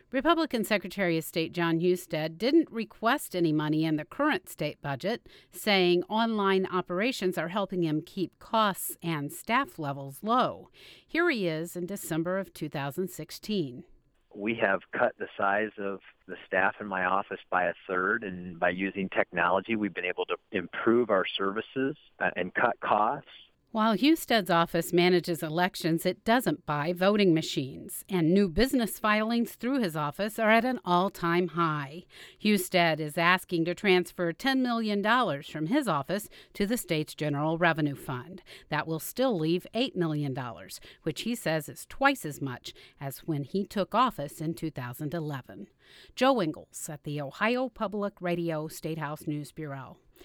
Republican Secretary of State Jon Husted didn't request any money in the current state budget, saying online operations are helping him keep costs and staff levels low. Here he is in December of 2016. We have cut the size of the staff in my office by a third, and by using technology, we've been able to improve our services and cut costs. While Husted's office manages elections, it doesn't buy voting machines, and new business filings through his office are at an all-time high. Husted is asking to transfer $10 million from his office to the state's General Revenue Fund. That will still leave $8 million, which he says is twice as much as when he took office in 2011. Joe Ingles at the Ohio Public Radio State House News Bureau.